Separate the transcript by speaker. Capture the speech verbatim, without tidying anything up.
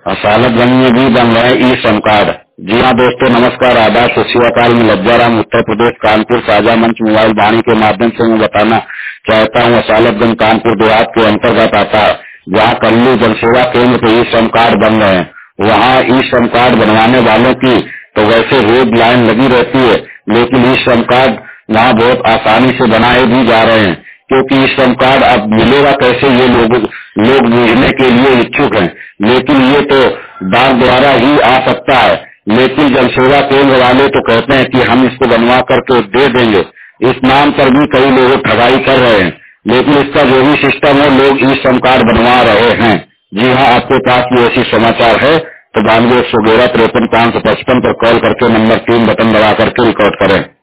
Speaker 1: और सालतगंज में भी बन रहे हैं ई श्रम कार्ड। जी हाँ दोस्तों, नमस्कार, आदाब, सत श्री अकाल। में लज्जाराम, उत्तर प्रदेश, कानपुर साझा मंच मोबाइल वाणी के माध्यम से मैं बताना चाहता हूँ। सालतगंज कानपुर देहात के अंतर्गत आता है, जहाँ कल्लू जनसेवा केंद्र पे ई श्रम कार्ड बन रहे हैं। वहाँ ई श्रम कार्ड बनवाने वालों की तो वैसे रोज लाइन लगी रहती है, लेकिन ई श्रम कार्ड वहाँ बहुत आसानी से बनाए भी जा रहे हैं, क्योंकि ई श्रम कार्ड अब मिलेगा कैसे, ये लोग लोग बूझने के लिए इच्छुक हैं। लेकिन ये तो डाक द्वारा ही आ सकता है, लेकिन जन सेवा केंद्र वाले तो कहते हैं कि हम इसको बनवा करके दे देंगे। इस नाम पर भी कई लोग ठगाई कर रहे हैं, लेकिन इसका जो भी सिस्टम है, लोग ई श्रम कार्ड बनवा रहे हैं। जी हाँ, आपके पास भी ऐसी समाचार है तो बानवे एक सौ ग्यारह तिरपन पाँच सौ पचपन पर कॉल करके नंबर तीन बटन दबा करके रिकॉर्ड करें।